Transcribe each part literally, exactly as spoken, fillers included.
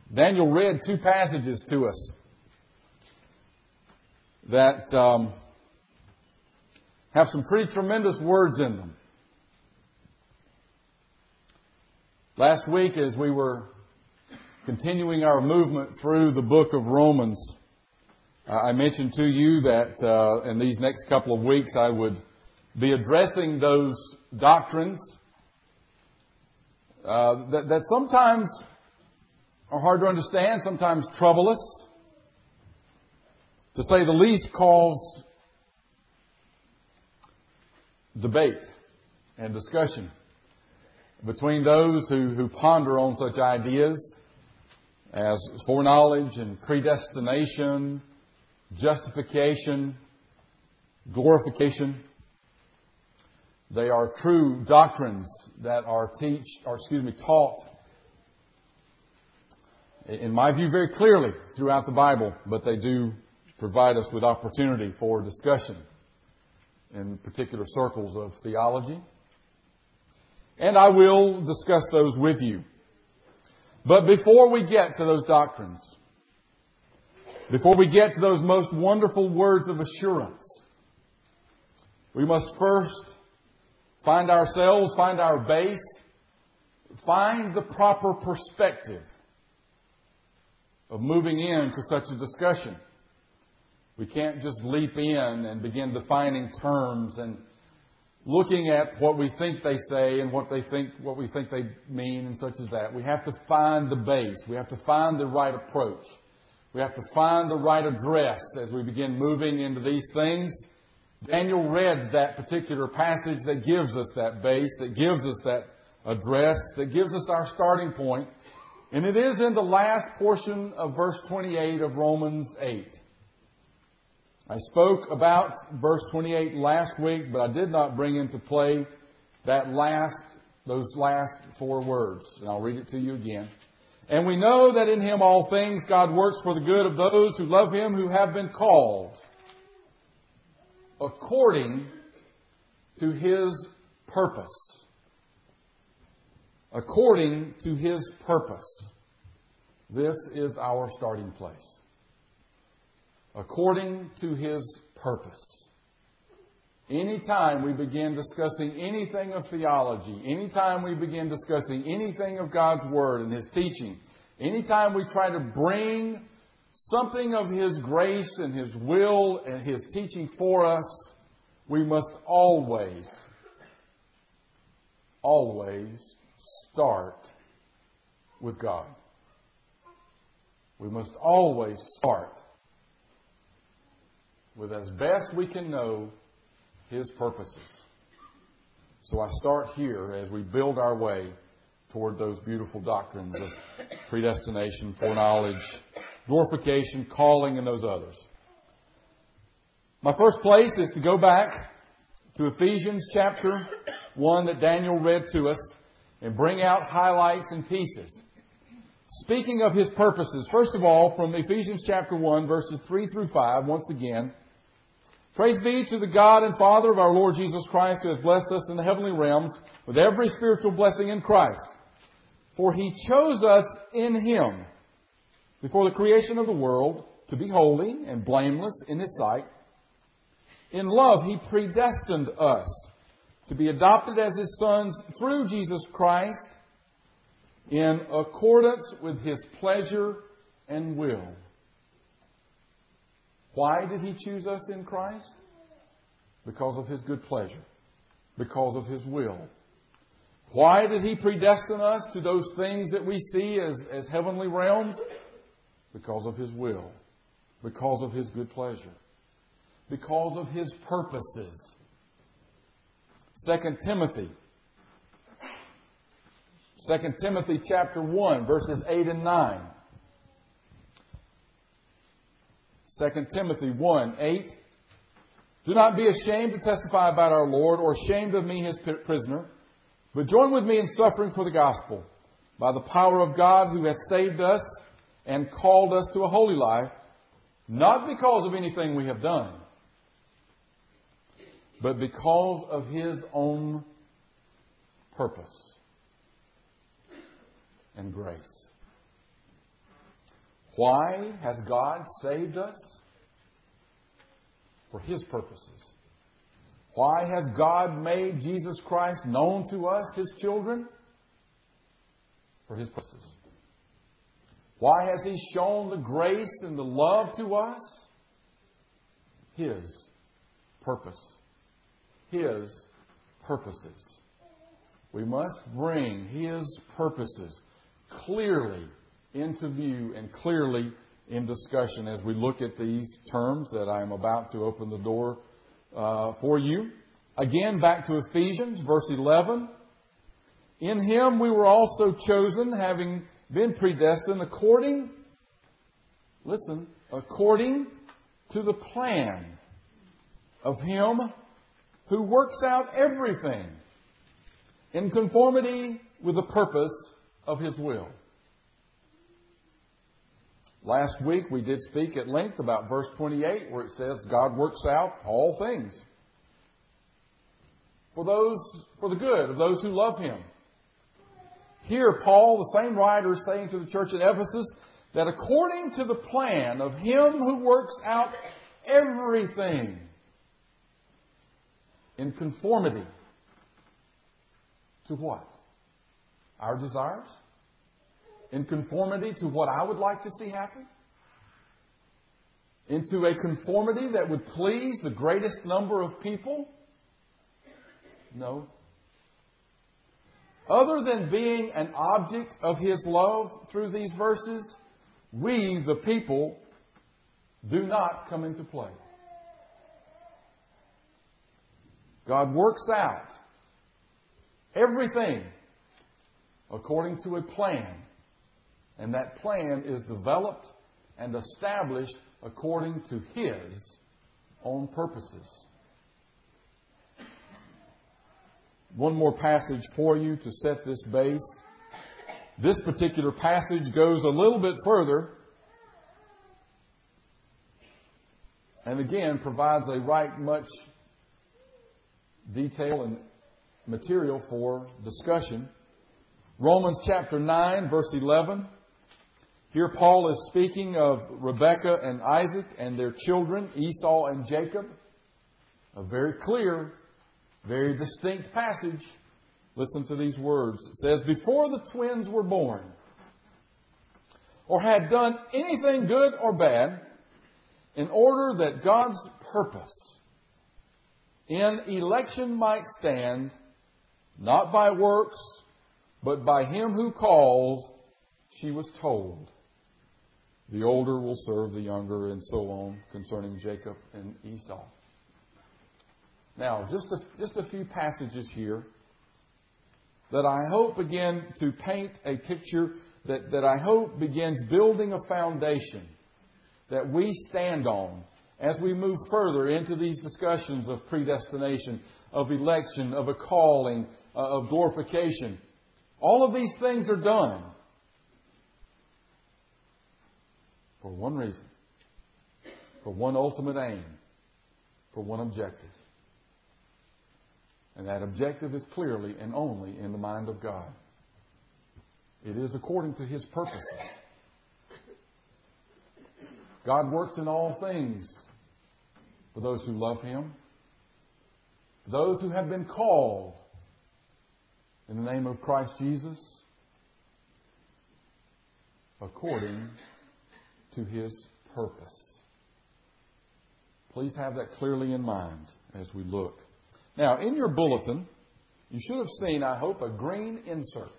Daniel read two passages to us that um, have some pretty tremendous words in them. Last week, as we were continuing our movement through the book of Romans, uh, I mentioned to you that uh, in these next couple of weeks I would be addressing those doctrines uh, that, that sometimes are hard to understand, sometimes trouble us, to say the least, cause debate and discussion between those who, who ponder on such ideas as foreknowledge and predestination, justification, glorification. They are true doctrines that are teach, or excuse me, taught, in my view, very clearly throughout the Bible, but they do provide us with opportunity for discussion in particular circles of theology. And I will discuss those with you. But before we get to those doctrines, before we get to those most wonderful words of assurance, we must first find ourselves, find our base, find the proper perspective of moving into such a discussion. We can't just leap in and begin defining terms and looking at what we think they say and what they think, what we think they mean and such as that. We have to find the base. We have to find the right approach. We have to find the right address as we begin moving into these things. Daniel read that particular passage that gives us that base, that gives us that address, that gives us our starting point. And it is in the last portion of verse twenty-eight of Romans eight. I spoke about verse twenty-eight last week, but I did not bring into play that last, those last four words. And I'll read it to you again. And we know that in Him all things God works for the good of those who love Him, who have been called according to His purpose. According to His purpose. This is our starting place. According to His purpose. Anytime we begin discussing anything of theology, anytime we begin discussing anything of God's Word and His teaching, anytime we try to bring something of His grace and His will and His teaching for us, we must always, always start with God. We must always start with, as best we can know, His purposes. So I start here as we build our way toward those beautiful doctrines of predestination, foreknowledge, glorification, calling, and those others. My first place is to go back to Ephesians chapter one that Daniel read to us and bring out highlights and pieces. Speaking of His purposes, first of all, from Ephesians chapter one, verses three through five, once again, praise be to the God and Father of our Lord Jesus Christ, who has blessed us in the heavenly realms with every spiritual blessing in Christ. For He chose us in Him before the creation of the world to be holy and blameless in His sight. In love, He predestined us to be adopted as His sons through Jesus Christ in accordance with His pleasure and will. Why did He choose us in Christ? Because of His good pleasure. Because of His will. Why did He predestine us to those things that we see as, as heavenly realms? Because of His will. Because of His good pleasure. Because of His purposes. Second Timothy. Second Timothy chapter one, verses eight and nine. Second Timothy one, eight. Do not be ashamed to testify about our Lord, or ashamed of me, His prisoner, but join with me in suffering for the gospel, by the power of God, who has saved us and called us to a holy life, not because of anything we have done, but because of His own purpose and grace. Why has God saved us? For His purposes. Why has God made Jesus Christ known to us, His children? For His purposes. Why has He shown the grace and the love to us? His purpose. His purposes. We must bring His purposes clearly into view and clearly in discussion as we look at these terms that I am about to open the door uh, for you. Again, back to Ephesians, verse eleven. In Him we were also chosen, having been predestined according, listen, according to the plan of Him who works out everything in conformity with the purpose of His will. Last week we did speak at length about verse twenty-eight, where it says God works out all things for those, for the good of those who love Him. Here Paul, the same writer, is saying to the church at Ephesus that according to the plan of Him who works out everything in conformity to what? Our desires? In conformity to what I would like to see happen? Into a conformity that would please the greatest number of people? No. Other than being an object of His love through these verses, we, the people, do not come into play. God works out everything according to a plan. And that plan is developed and established according to His own purposes. One more passage for you to set this base. This particular passage goes a little bit further and again provides a right much detail and material for discussion. Romans chapter nine, verse eleven. Here Paul is speaking of Rebekah and Isaac and their children, Esau and Jacob. A very clear, very distinct passage. Listen to these words. It says, before the twins were born, or had done anything good or bad, in order that God's purpose in election might stand, not by works, but by Him who calls, she was told, the older will serve the younger, and so on, concerning Jacob and Esau. Now, just a, just a few passages here that I hope begin to paint a picture that, that I hope begins building a foundation that we stand on as we move further into these discussions of predestination, of election, of a calling, uh, of glorification. All of these things are done for one reason, for one ultimate aim, for one objective. And that objective is clearly and only in the mind of God. It is according to His purposes. God works in all things for those who love Him, those who have been called in the name of Christ Jesus, according to His purpose. Please have that clearly in mind as we look. Now, in your bulletin, you should have seen, I hope, a green insert.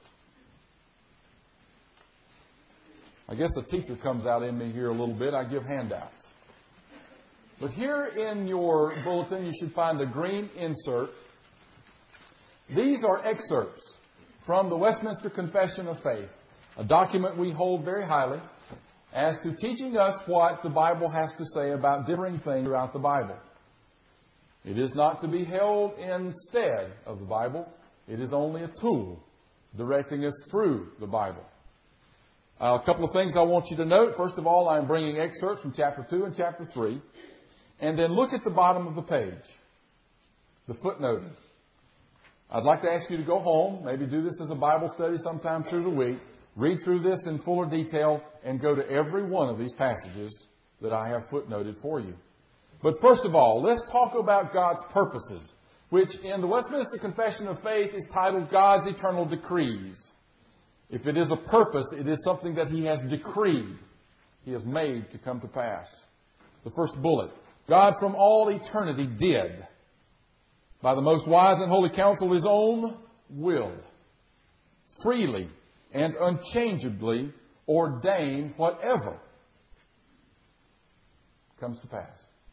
I guess the teacher comes out in me here a little bit. I give handouts. But here in your bulletin, you should find a green insert. These are excerpts from the Westminster Confession of Faith, a document we hold very highly as to teaching us what the Bible has to say about differing things throughout the Bible. It is not to be held instead of the Bible. It is only a tool directing us through the Bible. Uh, a couple of things I want you to note. First of all, I'm bringing excerpts from chapter two and chapter three. And then look at the bottom of the page, the footnote. I'd like to ask you to go home, maybe do this as a Bible study sometime through the week. Read through this in fuller detail and go to every one of these passages that I have footnoted for you. But first of all, let's talk about God's purposes, which in the Westminster Confession of Faith is titled God's Eternal Decrees. If it is a purpose, it is something that He has decreed, He has made to come to pass. The first bullet, God from all eternity did, by the most wise and holy counsel of His own will, freely and unchangeably ordain whatever comes to pass.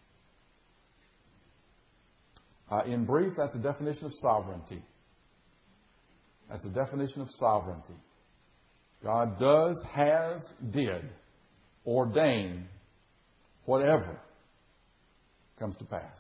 Uh, in brief, that's a definition of sovereignty. That's a definition of sovereignty. God does, has, did ordain whatever comes to pass.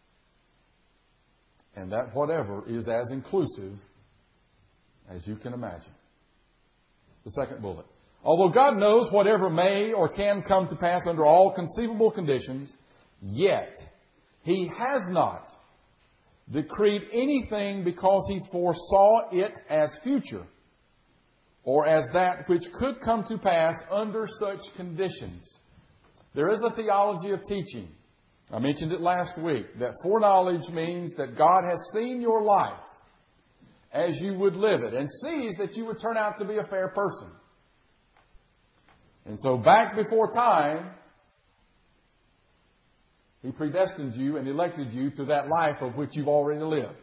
And that whatever is as inclusive as you can imagine. The second bullet. Although God knows whatever may or can come to pass under all conceivable conditions, yet He has not decreed anything because He foresaw it as future or as that which could come to pass under such conditions. There is a theology of teaching. I mentioned it last week, that foreknowledge means that God has seen your life as you would live it and sees that you would turn out to be a fair person. And so back before time, He predestined you and elected you to that life of which you've already lived.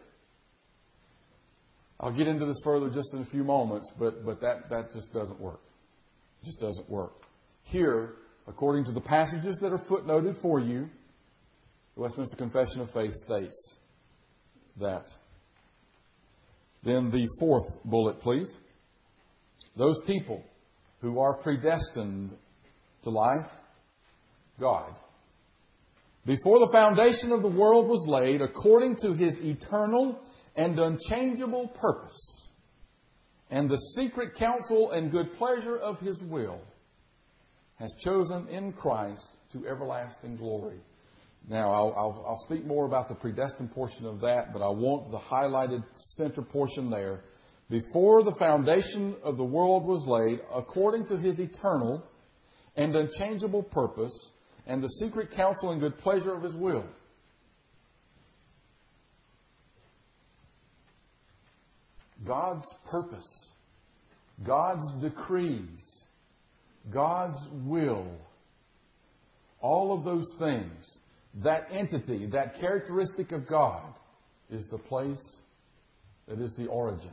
I'll get into this further just in a few moments, but, but that, that just doesn't work. It just doesn't work. Here, according to the passages that are footnoted for you, the Westminster Confession of Faith states that. Then the fourth bullet, please. Those people who are predestined to life, God, before the foundation of the world was laid, according to His eternal and unchangeable purpose, and the secret counsel and good pleasure of His will, has chosen in Christ to everlasting glory. Now, I'll, I'll, I'll speak more about the predestined portion of that, but I want the highlighted center portion there. Before the foundation of the world was laid, according to His eternal and unchangeable purpose, and the secret counsel and good pleasure of His will. God's purpose, God's decrees, God's will, all of those things, that entity, that characteristic of God is the place that is the origin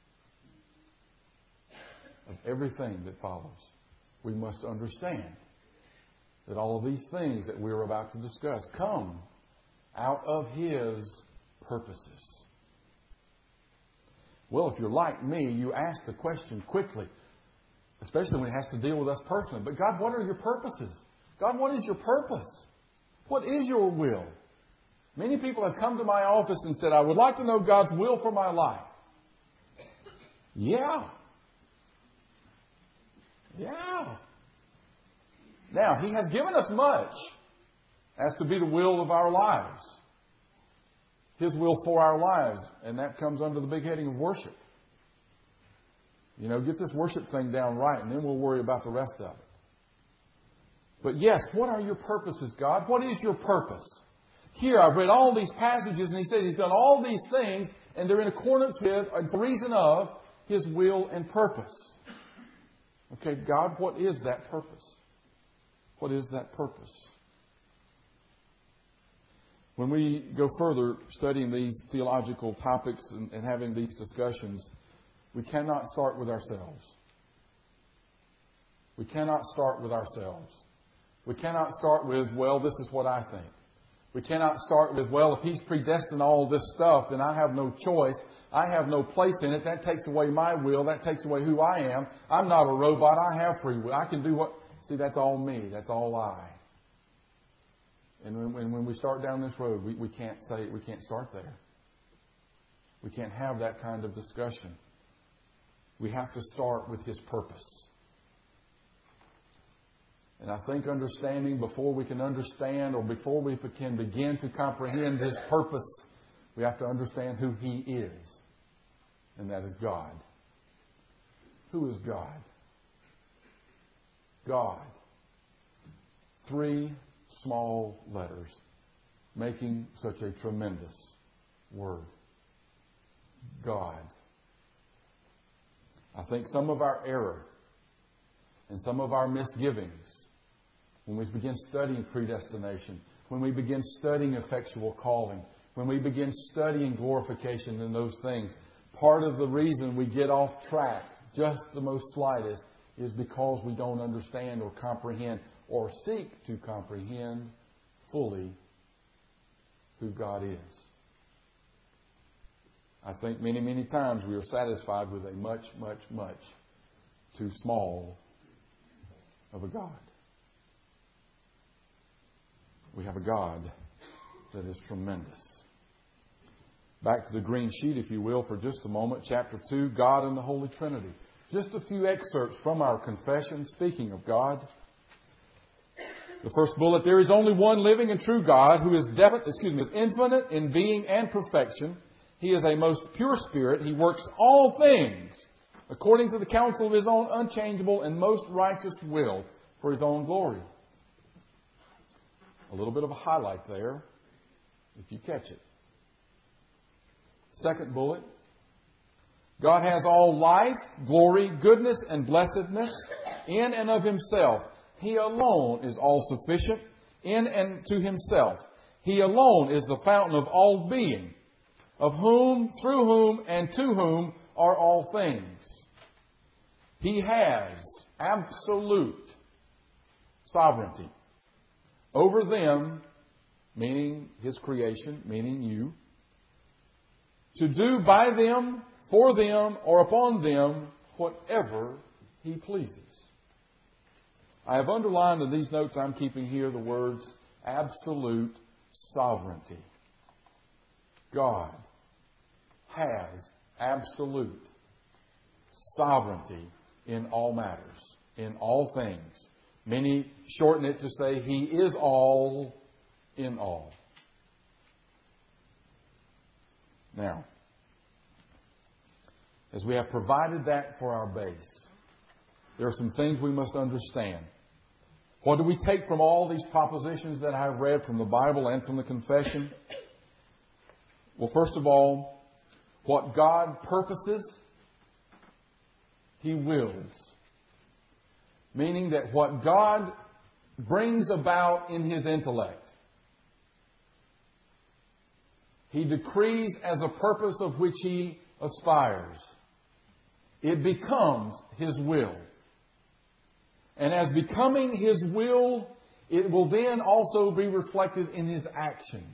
of everything that follows. We must understand that all of these things that we're about to discuss come out of His purposes. Well, if you're like me, you ask the question quickly, especially when it has to deal with us personally. But God, what are your purposes? God, what is your purpose? What is your will? Many people have come to my office and said, I would like to know God's will for my life. Yeah. Yeah. Now, He has given us much as to be the will of our lives. His will for our lives. And that comes under the big heading of worship. You know, get this worship thing down right, and then we'll worry about the rest of it. But yes, what are your purposes, God? What is your purpose? Here, I've read all these passages, and He says He's done all these things, and they're in accordance with, and the reason of, His will and purpose. Okay, God, what is that purpose? What is that purpose? When we go further studying these theological topics and, and having these discussions, we cannot start with ourselves. We cannot start with ourselves. We cannot start with, well, this is what I think. We cannot start with, well, if He's predestined all this stuff, then I have no choice. I have no place in it. That takes away my will. That takes away who I am. I'm not a robot. I have free will. I can do what... See, that's all me. That's all I. And when, when we start down this road, we, we can't say, we can't start there. We can't have that kind of discussion. We have to start with His purpose. And I think understanding, before we can understand or before we can begin to comprehend His purpose, we have to understand who He is. And that is God. Who is God? God. Three small letters making such a tremendous word. God. I think some of our error and some of our misgivings when we begin studying predestination, when we begin studying effectual calling, when we begin studying glorification and those things, part of the reason we get off track, just the most slightest, is because we don't understand or comprehend or seek to comprehend fully who God is. I think many, many times we are satisfied with a much, much, much too small of a God. We have a God that is tremendous. Back to the green sheet, if you will, for just a moment. Chapter two, God and the Holy Trinity. Just a few excerpts from our confession, speaking of God. The first bullet, there is only one living and true God who is definite, excuse me, is infinite in being and perfection. He is a most pure spirit. He works all things according to the counsel of His own unchangeable and most righteous will for His own glory. A little bit of a highlight there, if you catch it. Second bullet, God has all life, glory, goodness, and blessedness in and of Himself. He alone is all sufficient in and to Himself. He alone is the fountain of all being, of whom, through whom, and to whom are all things. He has absolute sovereignty over them, meaning His creation, meaning you, to do by them, for them, or upon them, whatever He pleases. I have underlined in these notes I'm keeping here the words absolute sovereignty. God has absolute sovereignty in all matters, in all things. Many shorten it to say He is all in all. Now, as we have provided that for our base, there are some things we must understand. What do we take from all these propositions that I have read from the Bible and from the confession? Well, first of all, what God purposes, He wills. Meaning that what God brings about in His intellect, He decrees as a purpose of which He aspires. It becomes His will. And as becoming His will, it will then also be reflected in His actions.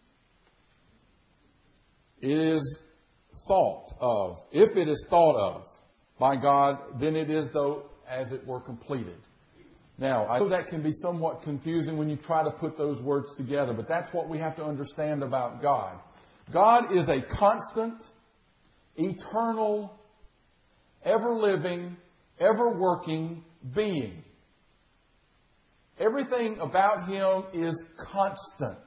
It is thought of. If it is thought of by God, then it is though as it were completed. Now, I know that can be somewhat confusing when you try to put those words together, but that's what we have to understand about God. God is a constant, eternal, ever-living, ever-working being. Everything about Him is constant.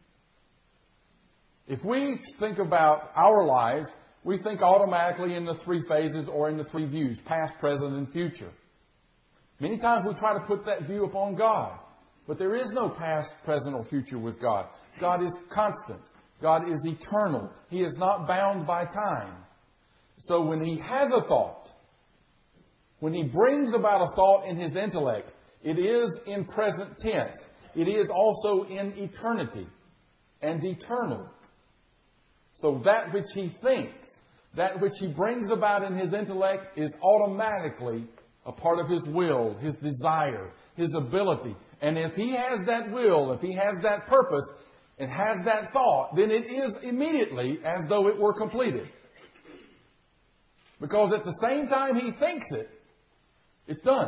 If we think about our lives, we think automatically in the three phases or in the three views, past, present, and future. Many times we try to put that view upon God. But there is no past, present, or future with God. God is constant. God is eternal. He is not bound by time. So when He has a thought, when He brings about a thought in His intellect, it is in present tense. It is also in eternity and eternal. So that which He thinks, that which He brings about in His intellect is automatically a part of His will, His desire, His ability. And if He has that will, if He has that purpose, and has that thought, then it is immediately as though it were completed. Because at the same time He thinks it, it's done.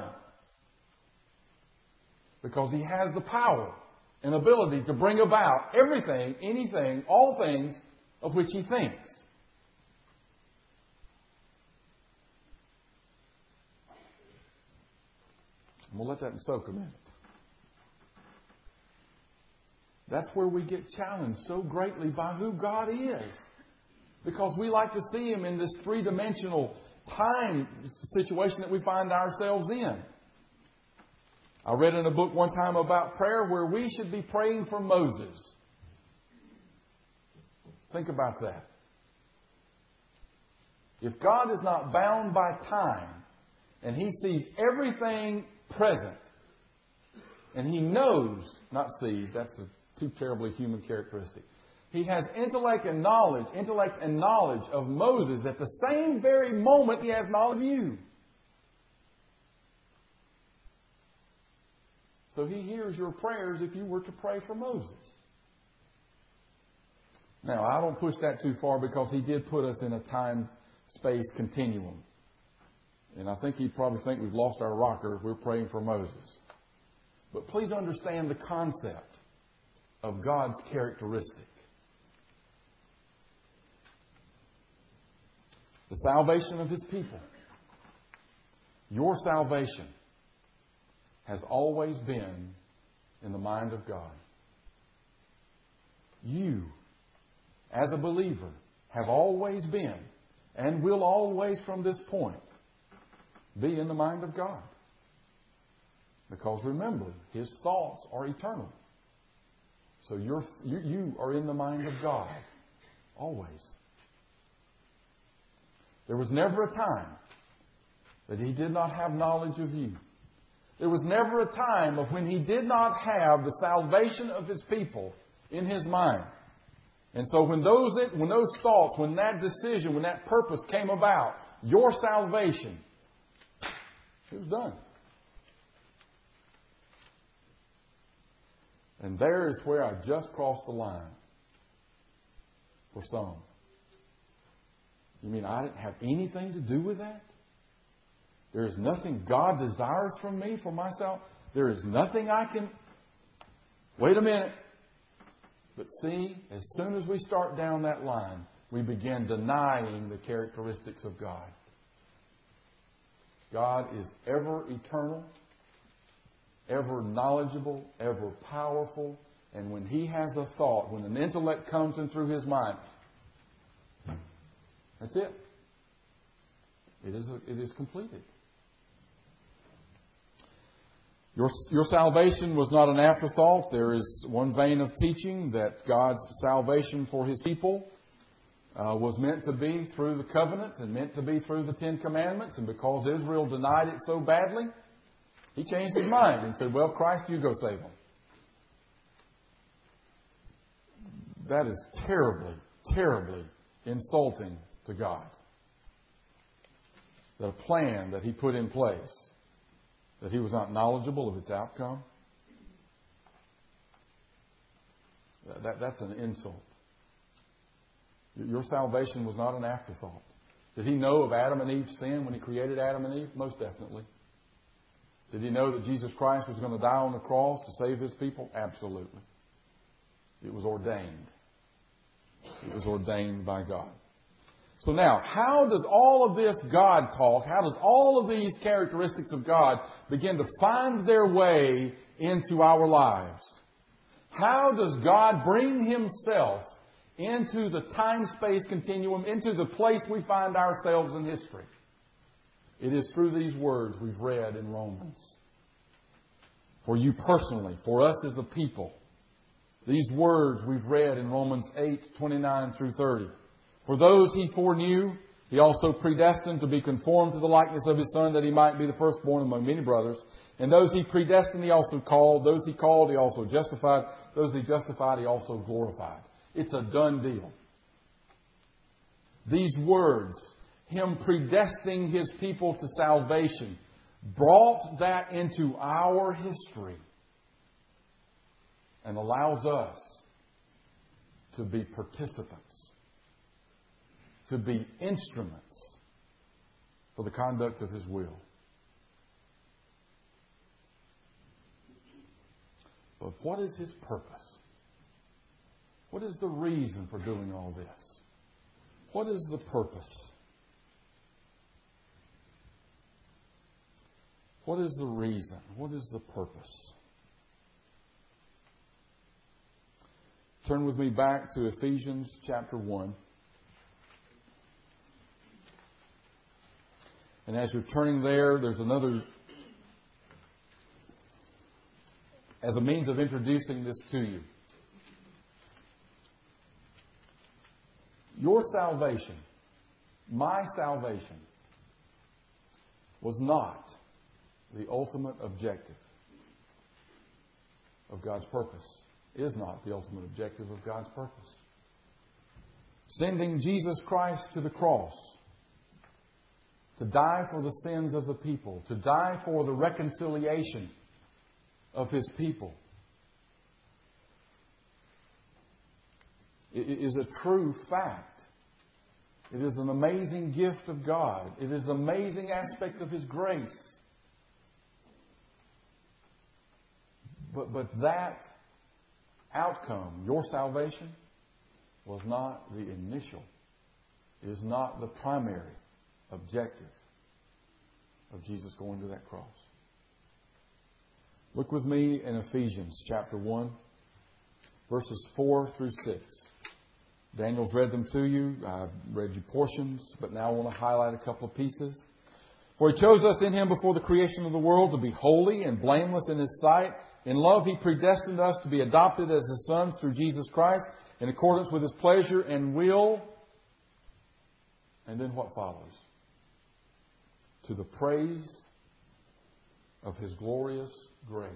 Because He has the power and ability to bring about everything, anything, all things of which He thinks. I'm going to let that soak a minute. That's where we get challenged so greatly by who God is. Because we like to see Him in this three-dimensional time situation that we find ourselves in. I read in a book one time about prayer where we should be praying for Moses. Think about that. If God is not bound by time and He sees everything present and He knows, not sees, that's a too terribly human characteristic. He has intellect and knowledge, intellect and knowledge of Moses at the same very moment He has knowledge of you. So He hears your prayers if you were to pray for Moses. Now, I don't push that too far because He did put us in a time-space continuum. And I think He'd probably think we've lost our rocker if we're praying for Moses. But please understand the concept of God's characteristic. The salvation of His people. Your salvation has always been in the mind of God. You, as a believer, have always been and will always from this point be in the mind of God. Because remember, His thoughts are eternal. So you're, you, you are in the mind of God always. There was never a time that He did not have knowledge of you. There was never a time of when He did not have the salvation of His people in His mind. And so when those, when those thoughts, when that decision, when that purpose came about, your salvation, it was done. And there is where I just crossed the line for some. You mean I didn't have anything to do with that? There is nothing God desires from me for myself. There is nothing I can... Wait a minute. But see, as soon as we start down that line, we begin denying the characteristics of God. God is ever eternal, ever knowledgeable, ever powerful. And when He has a thought, when an intellect comes in through His mind, that's it. It is, it is completed. Your, your salvation was not an afterthought. There is one vein of teaching that God's salvation for His people uh, was meant to be through the covenant and meant to be through the Ten Commandments. And because Israel denied it so badly, He changed His mind and said, well, Christ, you go save them. That is terribly, terribly insulting to God. That a plan that He put in place, that He was not knowledgeable of its outcome. That, that's an insult. Your salvation was not an afterthought. Did He know of Adam and Eve's sin when He created Adam and Eve? Most definitely. Did He know that Jesus Christ was going to die on the cross to save His people? Absolutely. It was ordained. It was ordained by God. So now, how does all of this God talk, how does all of these characteristics of God begin to find their way into our lives? How does God bring Himself into the time-space continuum, into the place we find ourselves in history? It is through these words we've read in Romans. For you personally, for us as a people, these words we've read in Romans eight, twenty-nine through thirty. For those He foreknew, He also predestined to be conformed to the likeness of His Son, that He might be the firstborn among many brothers. And those He predestined, He also called. Those He called, He also justified. Those He justified, He also glorified. It's a done deal. These words, Him predestining His people to salvation, brought that into our history and allows us to be participants, to be instruments for the conduct of His will. But what is His purpose? What is the reason for doing all this? What is the purpose? What is the reason? What is the purpose? Turn with me back to Ephesians chapter one. And as you're turning there, there's another as a means of introducing this to you. Your salvation, my salvation, was not the ultimate objective of God's purpose. Is not the ultimate objective of God's purpose. Sending Jesus Christ to the cross to die for the sins of the people, to die for the reconciliation of His people, it is a true fact. It is an amazing gift of God. It is an amazing aspect of His grace. But, but that outcome, your salvation, was not the initial, is not the primary objective of Jesus going to that cross. Look with me in Ephesians chapter one, verses four through six. Daniel's read them to you. I've read you portions, but now I want to highlight a couple of pieces. For He chose us in Him before the creation of the world to be holy and blameless in His sight. In love, He predestined us to be adopted as His sons through Jesus Christ in accordance with His pleasure and will. And then what follows? To the praise of His glorious grace.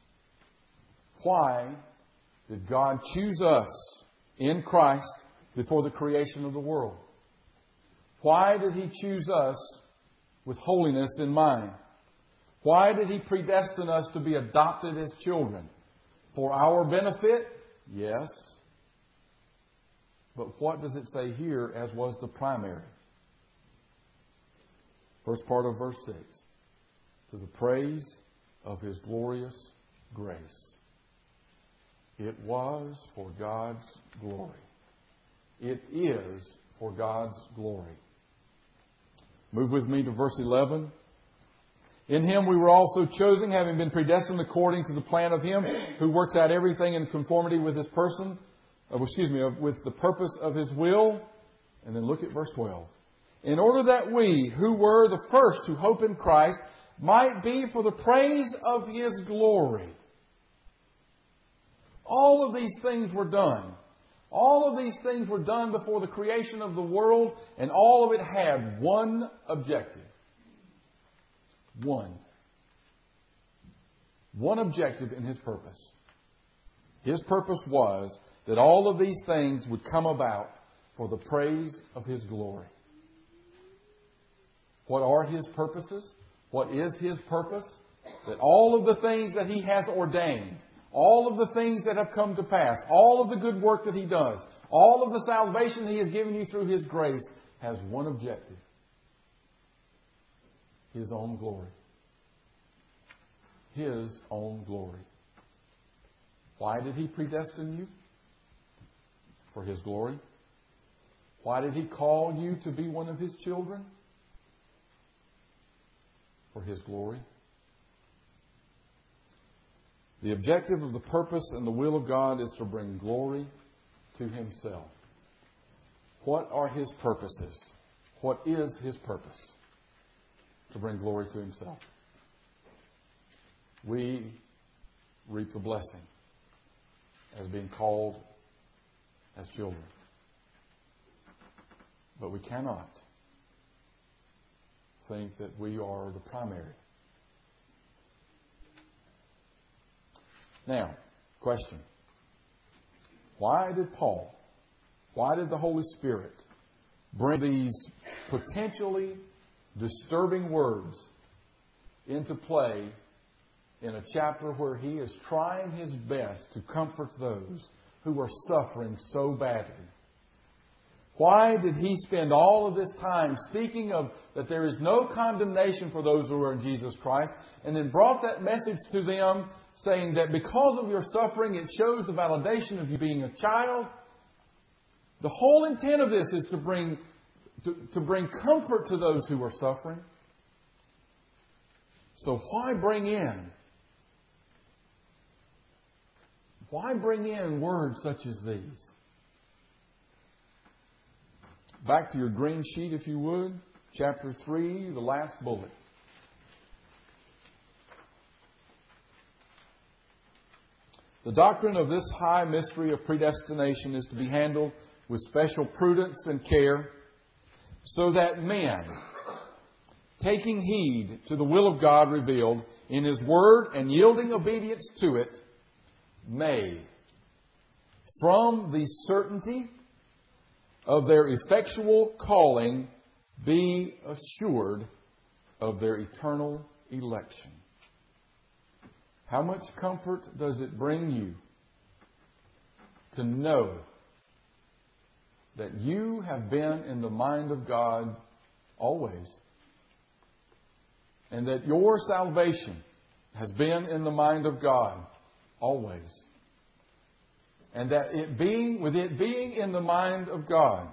Why did God choose us in Christ before the creation of the world? Why did He choose us with holiness in mind? Why did He predestine us to be adopted as children? For our benefit? Yes. But what does it say here as was the primary? First part of verse six. To the praise of His glorious grace. It was for God's glory. It is for God's glory. Move with me to verse eleven. In Him we were also chosen, having been predestined according to the plan of Him who works out everything in conformity with His person, uh, excuse me, with the purpose of His will. And then look at verse twelve. In order that we, who were the first to hope in Christ, might be for the praise of His glory. All of these things were done. All of these things were done before the creation of the world, and all of it had one objective. One. One objective in His purpose. His purpose was that all of these things would come about for the praise of His glory. What are His purposes? What is His purpose? That all of the things that He has ordained, all of the things that have come to pass, all of the good work that He does, all of the salvation He has given you through His grace has one objective. His own glory. His own glory. Why did He predestine you? For His glory. Why did He call you to be one of His children? For His glory. The objective of the purpose and the will of God is to bring glory to Himself. What are His purposes? What is His purpose? To bring glory to Himself. We reap the blessing as being called as children. But we cannot think that we are the primary. Now, question. Why did Paul, why did the Holy Spirit bring these potentially disturbing words into play in a chapter where he is trying his best to comfort those who are suffering so badly? Why did he spend all of this time speaking of that there is no condemnation for those who are in Jesus Christ, and then brought that message to them saying that because of your suffering it shows the validation of you being a child? The whole intent of this is to bring to, to bring comfort to those who are suffering. So why bring in why bring in words such as these? Back to your green sheet, if you would. Chapter three, the last bullet. The doctrine of this high mystery of predestination is to be handled with special prudence and care, so that men, taking heed to the will of God revealed in His Word and yielding obedience to it, may, from the certainty of their effectual calling, be assured of their eternal election. How much comfort does it bring you to know that you have been in the mind of God always, and that your salvation has been in the mind of God always, and that it being, with it being in the mind of God,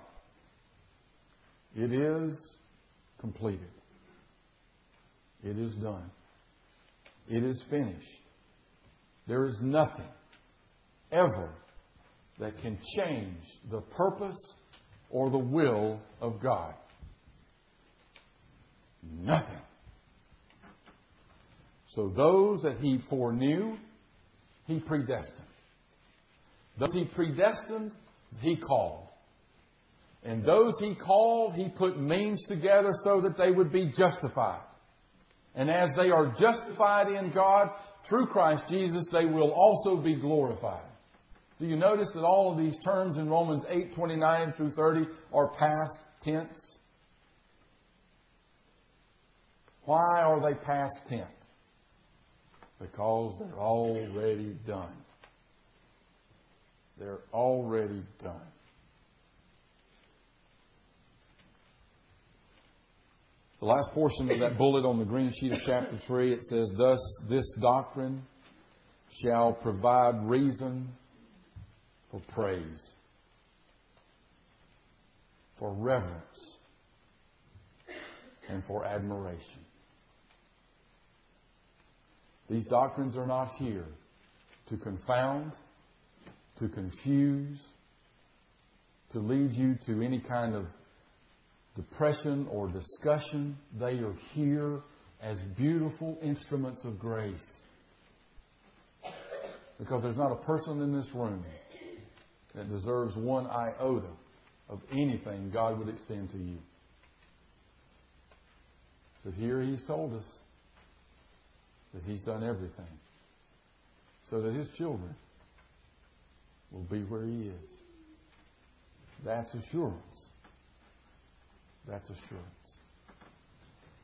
it is completed. It is done. It is finished. There is nothing ever that can change the purpose or the will of God. Nothing. So those that He foreknew, He predestined. Those He predestined, He called. And those He called, He put means together so that they would be justified. And as they are justified in God through Christ Jesus, they will also be glorified. Do you notice that all of these terms in Romans eight, twenty-nine through thirty are past tense? Why are they past tense? Because they're already done. They're already done. The last portion of that bullet on the green sheet of chapter three, it says, "Thus this doctrine shall provide reason for praise, for reverence, and for admiration." These doctrines are not here to confound, to confuse, to lead you to any kind of depression or discussion. They are here as beautiful instruments of grace. Because there's not a person in this room that deserves one iota of anything God would extend to you. But here He's told us that He's done everything so that His children will be where He is. That's assurance. That's assurance.